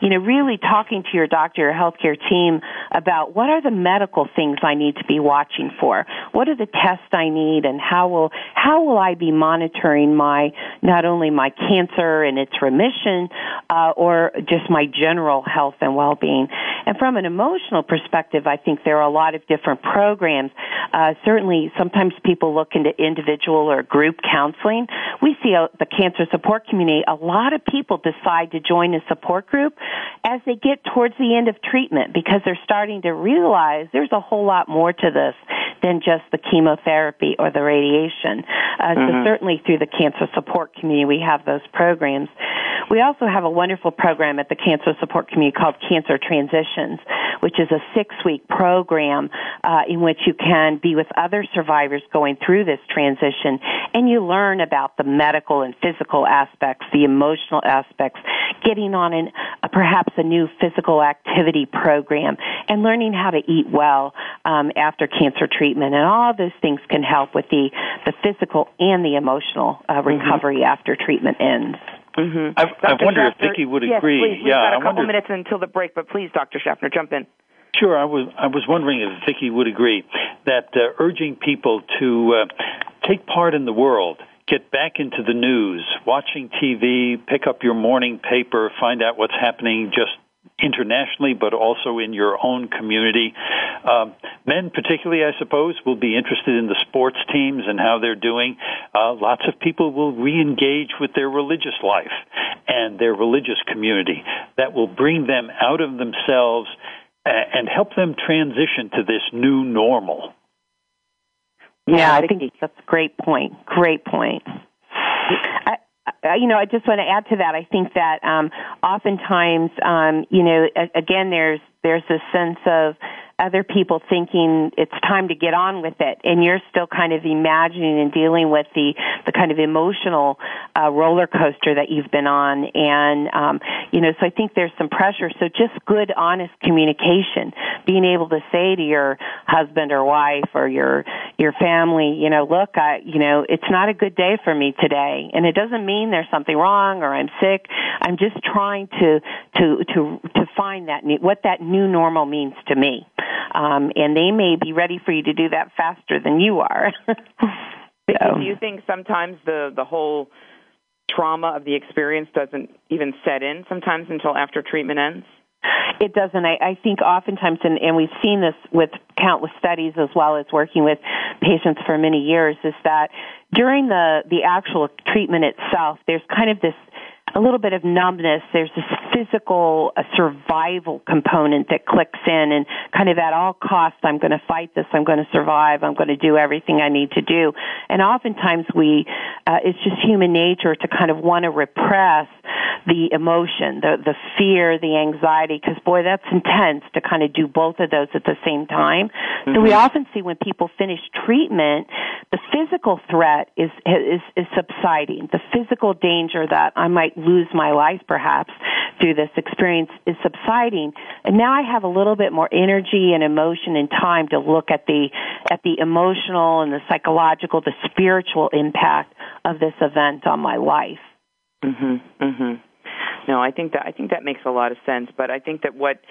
you know, really talking to your doctor or healthcare team about what are the medical things I need to be watching for? What are the tests I need, and how will how will I be monitoring my not only my cancer and its remission, uh, or just my general health and well-being? And from an emotional perspective, I think there are a lot of different programs. Uh, certainly, sometimes people look into individual or group counseling. We see a, the cancer support community, a lot of people decide to join a support group as they get towards the end of treatment, because they're starting to realize there's a whole lot more to this than just the chemotherapy or the radiation. Uh, mm-hmm. So certainly through the cancer support community, we have those programs. We also have a wonderful program at the cancer support community called Cancer Transitions, which is a six-week program uh, in which you can be with other survivors going through this transition, and you learn about the medical and physical aspects, the emotional aspects, getting on an, uh, perhaps a new physical activity program, and learning how to eat well um, after cancer treatment. And all of those things can help with the, the physical and the emotional uh, recovery mm-hmm. after treatment ends. Mm-hmm. I, I wonder if Vicki would yes, agree. Please. We've yeah, got a I couple wonder... minutes until the break, but please, Doctor Schaffner, jump in. Sure, I was I was wondering if Vicki would agree that uh, urging people to uh, take part in the world, get back into the news, watching T V, pick up your morning paper, find out what's happening just internationally, but also in your own community. Um, men particularly, I suppose, will be interested in the sports teams and how they're doing. Uh, lots of people will re-engage with their religious life and their religious community. That will bring them out of themselves and help them transition to this new normal. Yeah, I think that's a great point. Great point. I, I, you know, I just want to add to that. I think that um, oftentimes, um, you know, again, there's there's a sense of other people thinking it's time to get on with it, and you're still kind of imagining and dealing with the, the kind of emotional uh, roller coaster that you've been on. And, um, you know, so I think there's some pressure. So just good, honest communication, being able to say to your husband or wife or your your family, you know, look, I, you know, it's not a good day for me today, and it doesn't mean there's something wrong or I'm sick. I'm just trying to to to to find that new, what that new normal means to me. Um, and they may be ready for you to do that faster than you are. So. Do you think sometimes the, the whole trauma of the experience doesn't even set in sometimes until after treatment ends? It doesn't. I, I think oftentimes, and, and we've seen this with countless studies as well as working with patients for many years, is that during the, the actual treatment itself, there's kind of this a little bit of numbness. There's this physical uh, survival component that clicks in, and kind of at all costs, I'm going to fight this, I'm going to survive, I'm going to do everything I need to do. And oftentimes we, uh, it's just human nature to kind of want to repress the emotion, the, the fear, the anxiety, because boy, that's intense to kind of do both of those at the same time. Mm-hmm. So we often see when people finish treatment, the physical threat is, is, is subsiding. The physical danger that I might lose my life perhaps through this experience is subsiding, and now I have a little bit more energy and emotion and time to look at the at the emotional and the psychological, the spiritual impact of this event on my life. Mhm. Mhm. No, I think that I think that makes a lot of sense, but I think that what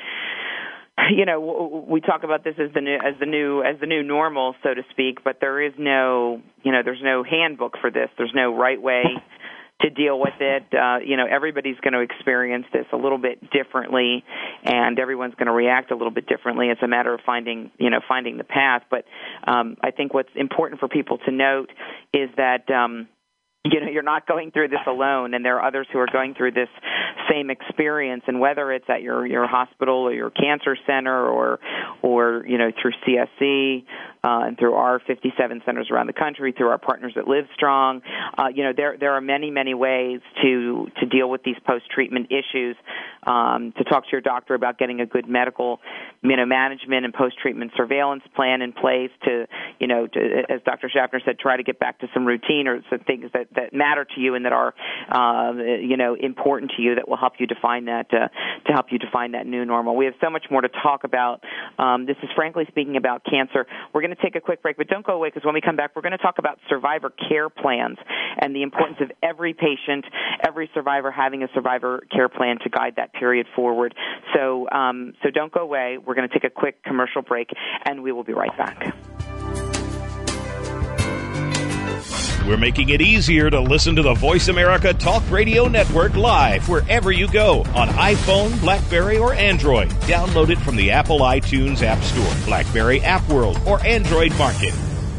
you know, we talk about this as the new, as the new, as the new normal, so to speak. But there is no, you know, there's no handbook for this. There's no right way to deal with it. Uh, you know, everybody's going to experience this a little bit differently, and everyone's going to react a little bit differently. It's a matter of finding, you know, finding the path. But um, I think what's important for people to note is that. Um, You know, you're not going through this alone, and there are others who are going through this same experience. And whether it's at your, your hospital or your cancer center, or or you know through C S C uh, and through our fifty-seven centers around the country, through our partners at Livestrong, uh, you know there there are many many ways to to deal with these post-treatment issues. Um, to talk to your doctor about getting a good medical, you know, management and post-treatment surveillance plan in place. To you know, to, as Doctor Schaffner said, try to get back to some routine or some things that. that matter to you and that are, uh, you know, important to you, that will help you define that, uh, to help you define that new normal. We have so much more to talk about. Um, this is Frankly Speaking About Cancer. We're going going to take a quick break, but don't go away, because when we come back, we're going to talk about survivor care plans and the importance of every patient, every survivor having a survivor care plan to guide that period forward. So, um, so don't go away. We're going to take a quick commercial break, and we will be right back. We're making it easier to listen to the Voice America Talk Radio Network live wherever you go on iPhone, BlackBerry, or Android. Download it from the Apple iTunes App Store, BlackBerry App World, or Android Market.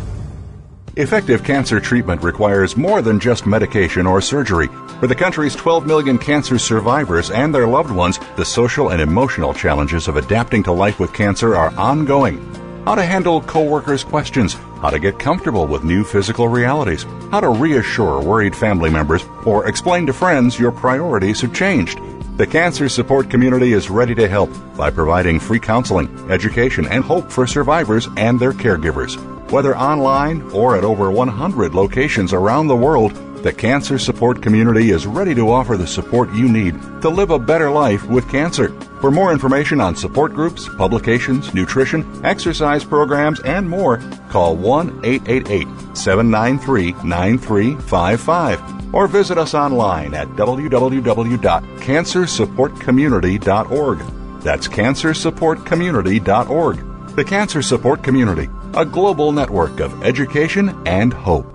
Effective cancer treatment requires more than just medication or surgery. For the country's twelve million cancer survivors and their loved ones, the social and emotional challenges of adapting to life with cancer are ongoing. How to handle coworkers' questions, how to get comfortable with new physical realities, how to reassure worried family members, or explain to friends your priorities have changed. The cancer support community is ready to help by providing free counseling, education, and hope for survivors and their caregivers. Whether online or at over one hundred locations around the world, the cancer support community is ready to offer the support you need to live a better life with cancer. For more information on support groups, publications, nutrition, exercise programs, and more, call one eight eight eight, seven nine three, nine three five five or visit us online at w w w dot cancer support community dot org. That's cancer support community dot org. The Cancer Support Community, a global network of education and hope.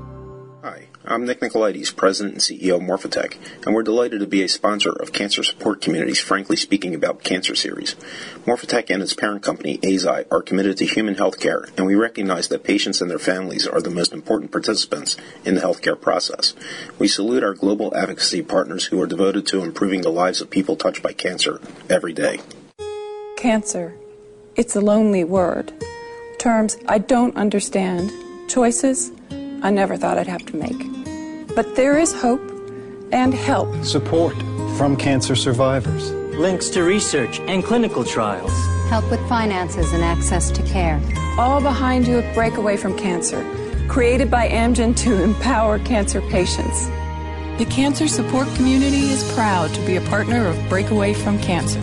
I'm Nick Nicolaides, President and C E O of Morphotek, and we're delighted to be a sponsor of Cancer Support Community's Frankly Speaking About Cancer series. Morphotek and its parent company, Eisai, are committed to human health care, and we recognize that patients and their families are the most important participants in the healthcare process. We salute our global advocacy partners who are devoted to improving the lives of people touched by cancer every day. Cancer. It's a lonely word. Terms I don't understand. Choices I never thought I'd have to make. But there is hope and help. Support from cancer survivors. Links to research and clinical trials. Help with finances and access to care. All behind you at Breakaway from Cancer, created by Amgen to empower cancer patients. The Cancer Support Community is proud to be a partner of Breakaway from Cancer.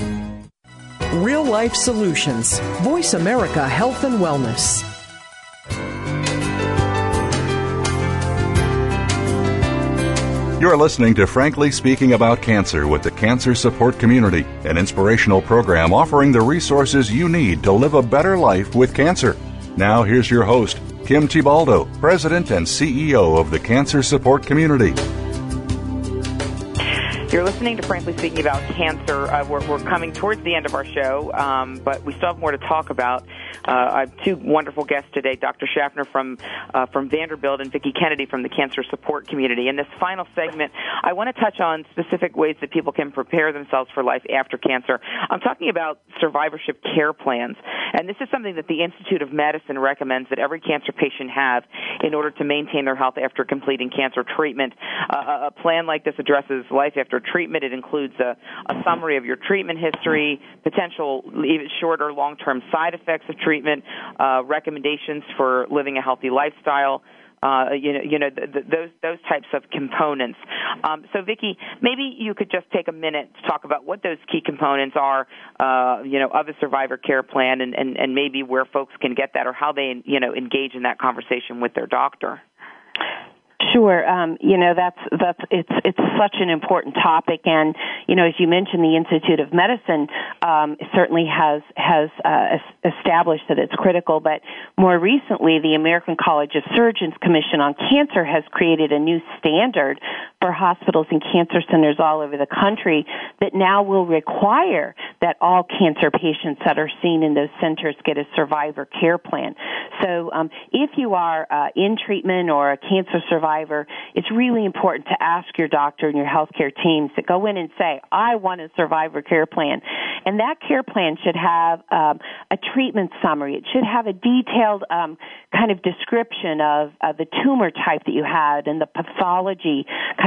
Real Life Solutions. Voice America Health and Wellness. You're listening to Frankly Speaking About Cancer with the Cancer Support Community, an inspirational program offering the resources you need to live a better life with cancer. Now here's your host, Kim Tibaldo, President and C E O of the Cancer Support Community. You're listening to Frankly Speaking About Cancer. Uh, we're, we're coming towards the end of our show, um, but we still have more to talk about. Uh, I have two wonderful guests today, Doctor Schaffner from uh, from Vanderbilt and Vicki Kennedy from the Cancer Support Community. In this final segment, I want to touch on specific ways that people can prepare themselves for life after cancer. I'm talking about survivorship care plans, and this is something that the Institute of Medicine recommends that every cancer patient have in order to maintain their health after completing cancer treatment. Uh, a plan like this addresses life after treatment. It includes a, a summary of your treatment history, potential even short or long-term side effects of treatment, uh, recommendations for living a healthy lifestyle, uh, you know, you know th- th- those those types of components. Um, so, Vicki, maybe you could just take a minute to talk about what those key components are, uh, you know, of a survivor care plan, and, and, and maybe where folks can get that, or how they, you know, engage in that conversation with their doctor. Sure. Um, you know, that's, that's, it's, it's such an important topic. And, you know, as you mentioned, the Institute of Medicine, um, certainly has, has, uh, established that it's critical. But more recently, the American College of Surgeons Commission on Cancer has created a new standard for hospitals and cancer centers all over the country that now will require that all cancer patients that are seen in those centers get a survivor care plan. So, um, if you are, uh, in treatment or a cancer survivor, it's really important to ask your doctor and your healthcare teams to go in and say, I want a survivor care plan. And that care plan should have um, a treatment summary. It should have a detailed um, kind of description of uh, the tumor type that you had and the pathology kind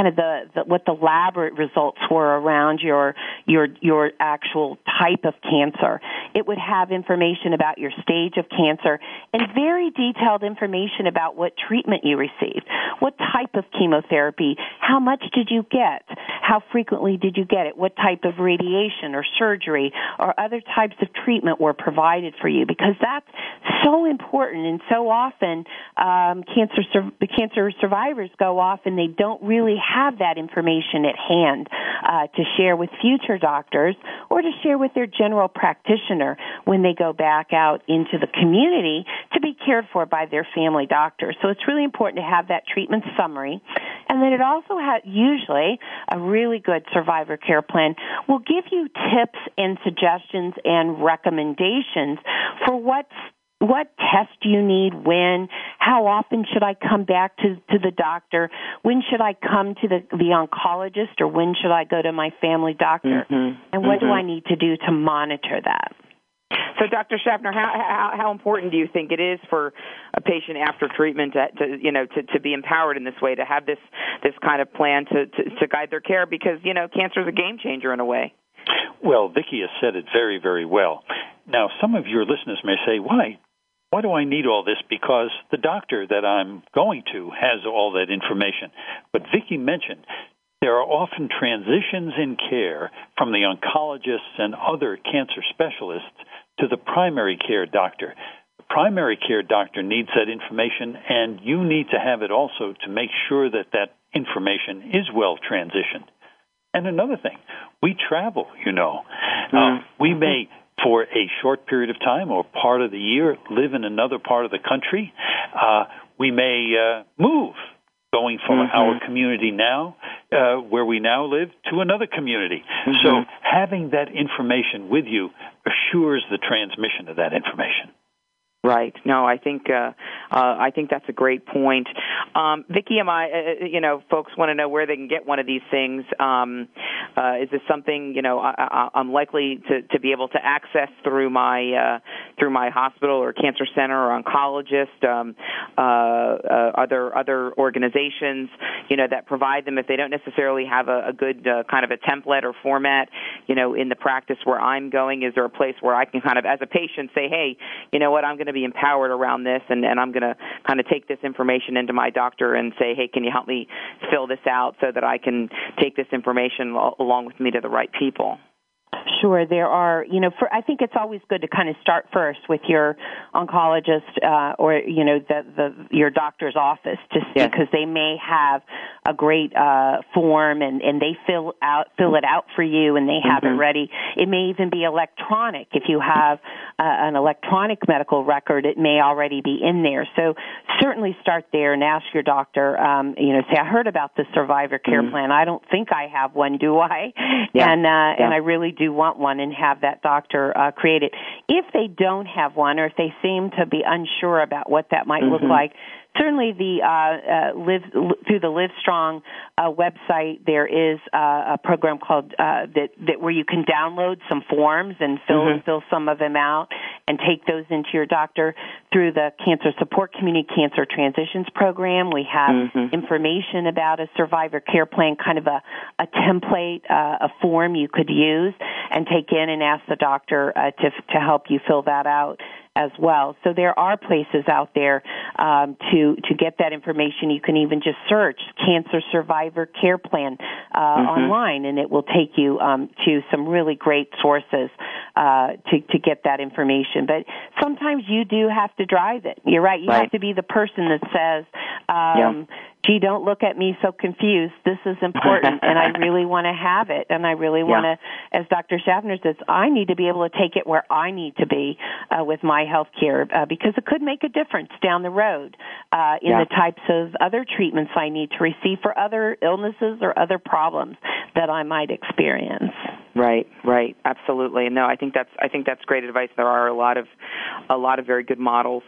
kind of the, the what the lab results were around your your your actual type of cancer. It would have information about your stage of cancer and very detailed information about what treatment you received, what type of chemotherapy, how much did you get, how frequently did you get it, what type of radiation or surgery or other types of treatment were provided for you, because that's so important. And so often um, cancer the cancer survivors go off and they don't really have that information at hand uh, to share with future doctors or to share with their general practitioner when they go back out into the community to be cared for by their family doctor. So it's really important to have that treatment summary. And then it also has, usually, a really good survivor care plan will give you tips and suggestions and recommendations for what's what test do you need, when, how often should I come back to, to the doctor, when should I come to the, the oncologist, or when should I go to my family doctor, mm-hmm. and what mm-hmm. do I need to do to monitor that? So, Doctor Schaffner, how, how how important do you think it is for a patient after treatment to, to you know to, to be empowered in this way, to have this this kind of plan to, to, to guide their care? Because you know cancer is a game changer in a way. Well, Vicki has said it very, very well. Now, some of your listeners may say, why? Why do I need all this? Because the doctor that I'm going to has all that information. But Vicki mentioned there are often transitions in care from the oncologists and other cancer specialists to the primary care doctor. The primary care doctor needs that information, and you need to have it also to make sure that that information is well transitioned. And another thing, we travel, you know. Mm-hmm. Um, we may, for a short period of time or part of the year, live in another part of the country. Uh, we may uh, move, going from mm-hmm. our community now, uh, where we now live, to another community. Mm-hmm. So having that information with you assures the transmission of that information. Right. No, I think uh, uh, I think that's a great point. Um, Vicki, am I? Uh, you know, folks want to know where they can get one of these things. Um, uh, is this something you know I, I, I'm likely to, to be able to access through my uh, through my hospital or cancer center or oncologist? Um, uh, uh, are there other organizations you know that provide them if they don't necessarily have a, a good uh, kind of a template or format? You know, in the practice where I'm going, is there a place where I can kind of, as a patient, say, hey, you know what, I'm going to be empowered around this, and, and I'm going to kind of take this information into my doctor and say, hey, can you help me fill this out so that I can take this information along with me to the right people? Sure, there are, you know, for, I think it's always good to kind of start first with your oncologist uh, or, you know, the, the your doctor's office, just yes. because they may have a great uh, form and, and they fill out fill it out for you and they have mm-hmm. it ready. It may even be electronic. If you have uh, an electronic medical record, it may already be in there. So certainly start there and ask your doctor, um, you know, say, I heard about the Survivor Care mm-hmm. Plan. I don't think I have one, do I? Yeah. And, uh, yeah. and I really do want one, and have that doctor uh, create it. If they don't have one, or if they seem to be unsure about what that might mm-hmm. look like, certainly the uh, uh, live through the Livestrong uh, website, there is uh, a program called uh, that, that where you can download some forms and fill mm-hmm. fill some of them out and take those into your doctor. Through the Cancer Support Community Cancer Transitions Program, we have mm-hmm. information about a Survivor Care Plan, kind of a, a template, uh, a form you could use and take in and ask the doctor uh, to to help you fill that out as well. So there are places out there um, to to get that information. You can even just search Cancer Survivor Care Plan uh, mm-hmm. online, and it will take you um, to some really great sources uh, to to get that information. But sometimes you do have to drive it. You're right. You right. have to be the person that says, um, yeah. gee, don't look at me so confused. This is important, and I really want to have it, and I really want to, yeah. as Doctor Schaffner says, I need to be able to take it where I need to be uh, with my health care, uh, because it could make a difference down the road uh, in yeah. the types of other treatments I need to receive for other illnesses or other problems that I might experience. Right, right, absolutely. And no, I think that's I think that's great advice. There are a lot of a lot of very good models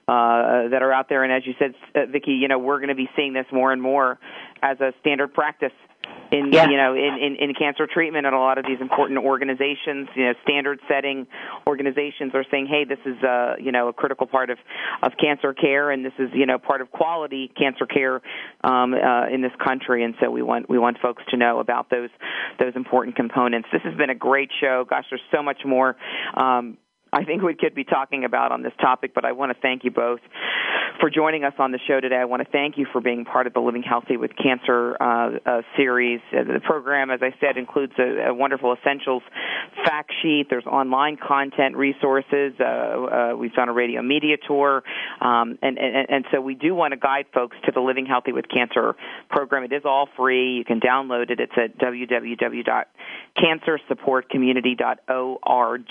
Uh, that are out there, and as you said, uh, Vicki, you know, we're going to be seeing this more and more as a standard practice in yeah. you know in, in, in cancer treatment, and a lot of these important organizations, you know, standard setting organizations are saying, hey, this is uh, you know a critical part of, of cancer care, and this is you know part of quality cancer care um, uh, in this country, and so we want we want folks to know about those those important components. This has been a great show. Gosh, there's so much more. Um, I think we could be talking about on this topic, but I want to thank you both for joining us on the show today. I want to thank you for being part of the Living Healthy with Cancer uh, uh, series. Uh, the program, as I said, includes a, a wonderful essentials fact sheet. There's online content resources. Uh, uh, we've done a radio media tour, um, and, and, and so we do want to guide folks to the Living Healthy with Cancer program. It is all free. You can download it. It's at w w w dot cancer support community dot org.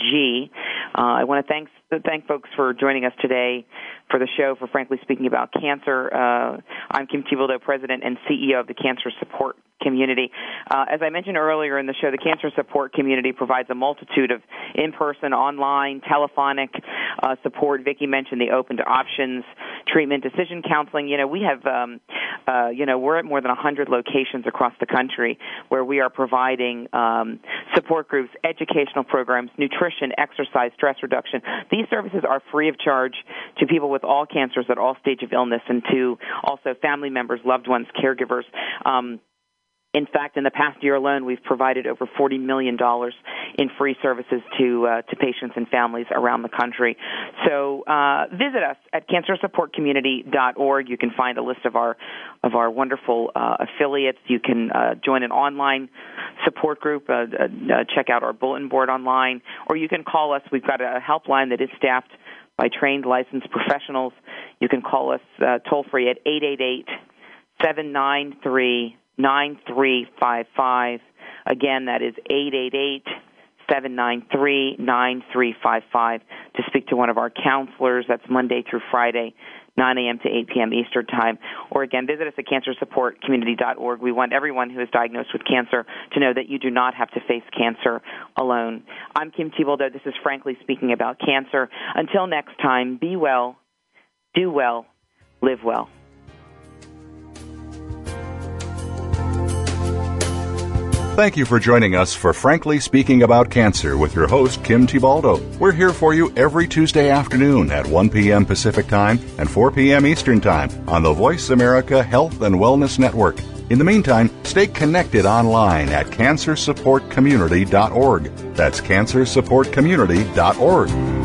Uh, I want to thank thank folks for joining us today for the show for Frankly Speaking About Cancer. Uh, I'm Kim Thiboldeaux, President and C E O of the Cancer Support Community. Uh, as I mentioned earlier in the show, the Cancer Support Community provides a multitude of in-person, online, telephonic uh, support. Vicki mentioned the open to options, treatment, decision counseling. You know, we have, um, uh, you know, we're at more than one hundred locations across the country where we are providing um, support groups, educational programs, nutrition, exercise, stress reduction. These services are free of charge to people with all cancers at all stages of illness, and to also family members, loved ones, caregivers. Um, In fact, in the past year alone, we've provided over forty million dollars in free services to uh, to patients and families around the country. So uh, visit us at cancer support community dot org. You can find a list of our of our wonderful uh, affiliates. You can uh, join an online support group, uh, uh, check out our bulletin board online, or you can call us. We've got a helpline that is staffed by trained, licensed professionals. You can call us uh, toll-free at eight eight eight, seven nine three, nine three five five. Again, that is eight eight eight, seven nine three, nine three five five to speak to one of our counselors. That's Monday through Friday, nine a.m. to eight p.m. Eastern Time. Or again, visit us at cancer support community dot org. We want everyone who is diagnosed with cancer to know that you do not have to face cancer alone. I'm Kim Thiboldeaux. This is Frankly Speaking About Cancer. Until next time, be well, do well, live well. Thank you for joining us for Frankly Speaking About Cancer with your host, Kim Thiboldeaux. We're here for you every Tuesday afternoon at one p.m. Pacific Time and four p.m. Eastern Time on the Voice America Health and Wellness Network. In the meantime, stay connected online at cancer support community dot org. That's cancer support community dot org.